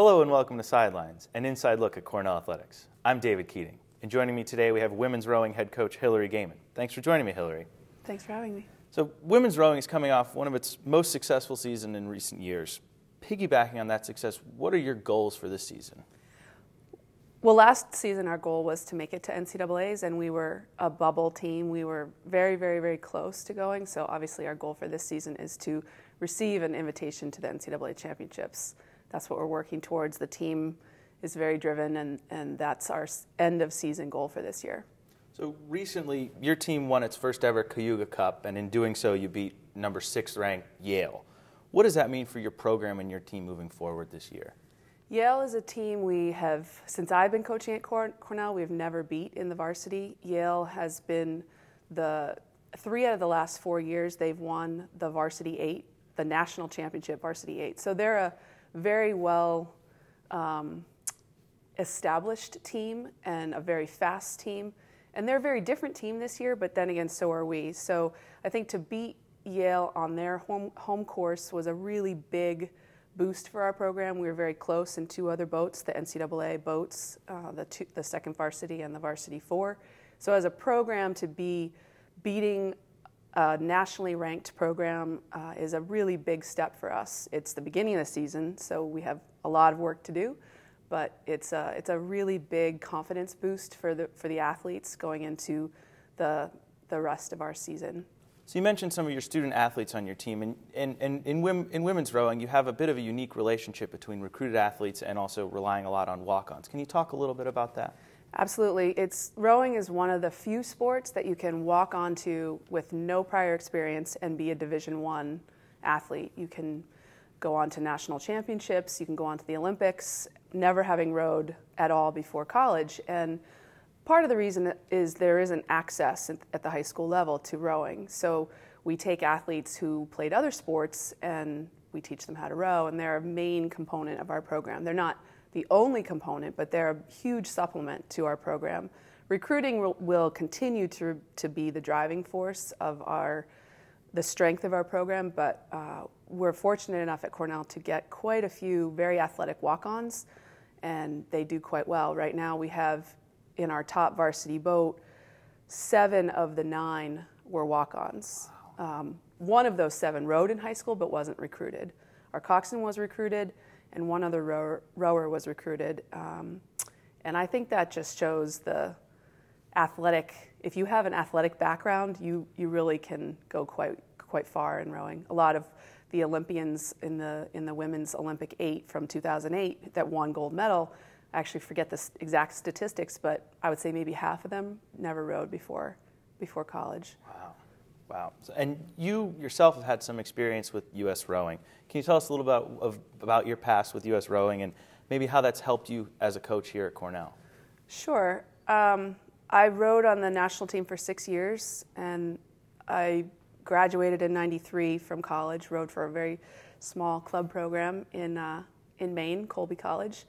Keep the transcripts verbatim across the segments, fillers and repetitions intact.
Hello and welcome to Sidelines, an inside look at Cornell Athletics. I'm David Keating, and joining me today we have women's rowing head coach Hillary Gaiman. Thanks for joining me, Hillary. Thanks for having me. So women's rowing is coming off one of its most successful seasons in recent years. Piggybacking on that success, what are your goals for this season? Well, last season our goal was to make it to N C double A's, and we were a bubble team. We were very, very, very close to going, so obviously our goal for this season is to receive an invitation to the N C double A championships. That's what we're working towards. The team is very driven, and, and that's our end of season goal for this year. So recently, your team won its first ever Cayuga Cup, and in doing so, you beat number six ranked Yale. What does that mean for your program and your team moving forward this year? Yale is a team we have, since I've been coaching at Cornell, we've never beat in the varsity. Yale has been the, three out of the last four years, they've won the varsity eight, the national championship varsity eight. So they're a very well um, established team and a very fast team. And they're a very different team this year, but then again, so are we. So I think to beat Yale on their home, home course was a really big boost for our program. We were very close in two other boats, the N C double A boats, uh, the, two, the second varsity and the varsity four. So as a program, to be beating a nationally ranked program uh, is a really big step for us. It's the beginning of the season, so we have a lot of work to do, but it's a, it's a really big confidence boost for the, for the athletes going into the, the rest of our season. So you mentioned some of your student athletes on your team, and, and, and in, wim, in women's rowing, you have a bit of a unique relationship between recruited athletes and also relying a lot on walk-ons. Can you talk a little bit about that? Absolutely. It's, rowing is one of the few sports that you can walk onto with no prior experience and be a Division One athlete. You can go on to national championships, you can go on to the Olympics, never having rowed at all before college. And part of the reason is there isn't access at the high school level to rowing. So we take athletes who played other sports and we teach them how to row, and they're a main component of our program. They're not the only component, but they're a huge supplement to our program. Recruiting will, will continue to, to be the driving force of our, the strength of our program, but uh, we're fortunate enough at Cornell to get quite a few very athletic walk-ons, and they do quite well. Right now we have in our top varsity boat, seven of the nine were walk-ons. Wow. Um, one of those seven rowed in high school but wasn't recruited. Our coxswain was recruited, and one other rower, rower was recruited. Um, and I think that just shows the athletic, if you have an athletic background, you, you really can go quite quite far in rowing. A lot of the Olympians in the, in the women's Olympic eight from two thousand eight that won gold medal, I actually forget the exact statistics, but I would say maybe half of them never rowed before before college. Wow. Wow. So, and you yourself have had some experience with U S rowing. Can you tell us a little about, of, about your past with U S rowing and maybe how that's helped you as a coach here at Cornell? Sure. Um, I rowed on the national team for six years, and I graduated in ninety-three from college, rowed for a very small club program in, uh, in Maine, Colby College,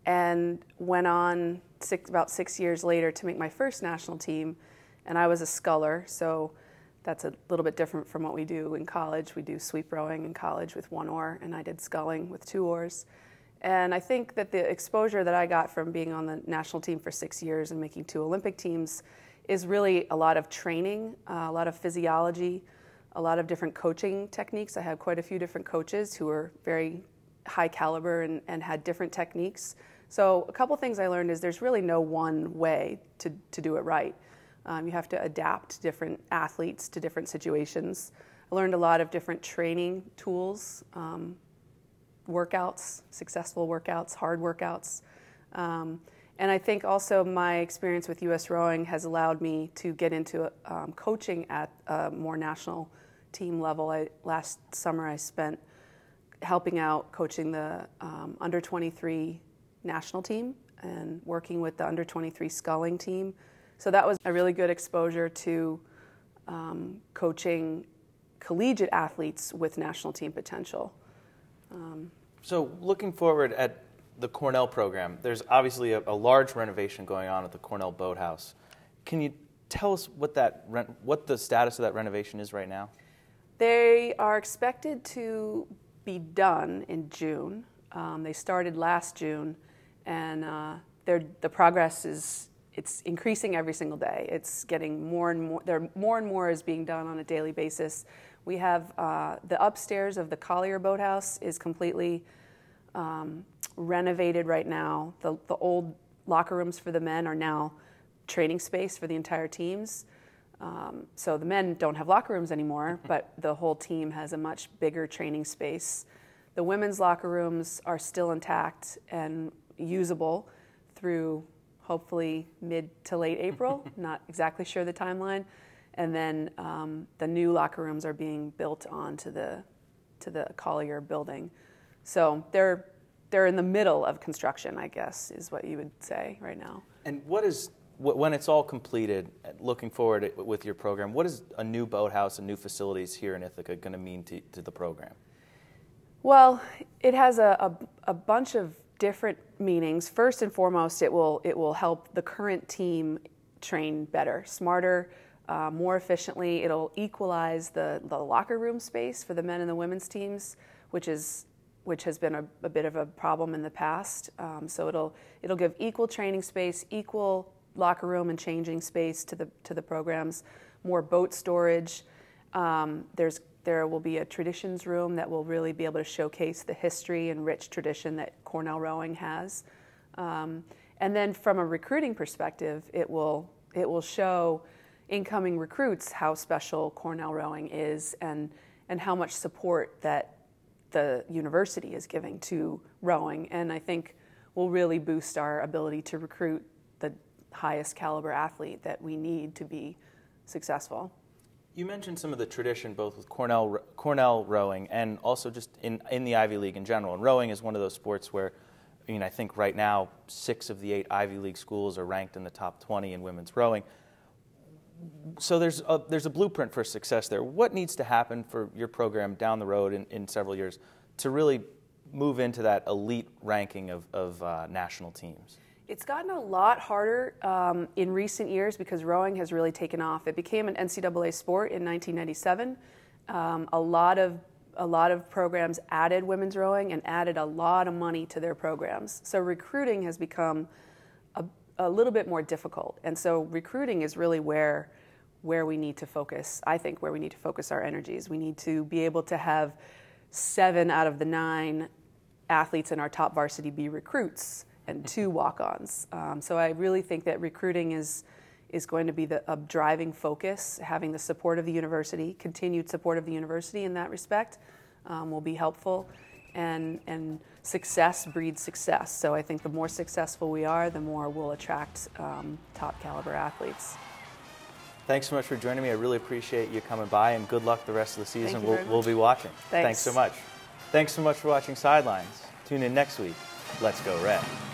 and went on six, about six years later to make my first national team, and I was a sculler, so that's a little bit different from what we do in college. We do sweep rowing in college with one oar, and I did sculling with two oars. And I think that the exposure that I got from being on the national team for six years and making two Olympic teams is really a lot of training, uh, a lot of physiology, a lot of different coaching techniques. I had quite a few different coaches who were very high caliber and, and had different techniques. So a couple things I learned is there's really no one way to, to do it right. Um, you have to adapt different athletes to different situations. I learned a lot of different training tools, um, workouts, successful workouts, hard workouts. Um, and I think also my experience with U S rowing has allowed me to get into um, coaching at a more national team level. I, last summer I spent helping out coaching the um, under twenty-three national team and working with the under twenty-three sculling team. So that was a really good exposure to um, coaching collegiate athletes with national team potential. Um, so looking forward at the Cornell program, there's obviously a, a large renovation going on at the Cornell Boathouse. Can you tell us what that re- what the status of that renovation is right now? They are expected to be done in June. Um, they started last June, and uh, they're, the progress is it's increasing every single day. It's getting more and more. There more and more is being done on a daily basis. We have uh, the upstairs of the Collier Boathouse is completely um, renovated right now. The, the old locker rooms for the men are now training space for the entire teams. Um, so the men don't have locker rooms anymore, but the whole team has a much bigger training space. The women's locker rooms are still intact and usable through hopefully mid to late April, not exactly sure the timeline. And then um, the new locker rooms are being built onto the to the Collier building. So they're they're in the middle of construction, I guess, is what you would say right now. And what is, when it's all completed, looking forward with your program, what is a new boathouse and new facilities here in Ithaca going to mean to, to the program? Well, it has a, a, a bunch of different meanings. First and foremost, it will it will help the current team train better, smarter, uh, more efficiently. It'll equalize the, the locker room space for the men and the women's teams, which is which has been a, a bit of a problem in the past. Um, so it'll it'll give equal training space, equal locker room and changing space to the to the programs, more boat storage. Um, there's There will be a traditions room that will really be able to showcase the history and rich tradition that Cornell rowing has. Um, and then from a recruiting perspective, it will it will show incoming recruits how special Cornell rowing is and, and how much support that the university is giving to rowing. And I think will really boost our ability to recruit the highest caliber athlete that we need to be successful. You mentioned some of the tradition both with Cornell Cornell rowing and also just in, in the Ivy League in general. And rowing is one of those sports where, I mean, I think right now six of the eight Ivy League schools are ranked in the top twenty in women's rowing. So there's a, there's a blueprint for success there. What needs to happen for your program down the road in, in several years to really move into that elite ranking of, of uh, national teams? It's gotten a lot harder um, in recent years because rowing has really taken off. It became an N C double A sport in nineteen ninety-seven. Um, a lot of a lot of programs added women's rowing and added a lot of money to their programs. So recruiting has become a, a little bit more difficult. And so recruiting is really where where we need to focus. I think where we need to focus our energies. We need to be able to have seven out of the nine athletes in our top varsity be recruits and two walk-ons. Um, so I really think that recruiting is is going to be the a driving focus. Having the support of the university, continued support of the university in that respect, um, will be helpful. And and success breeds success. So I think the more successful we are, the more we'll attract um, top caliber athletes. Thanks so much for joining me. I really appreciate you coming by, and good luck the rest of the season. Thank you We'll, very we'll much. be watching. Thanks. Thanks so much. Thanks so much for watching Sidelines. Tune in next week. Let's go Red.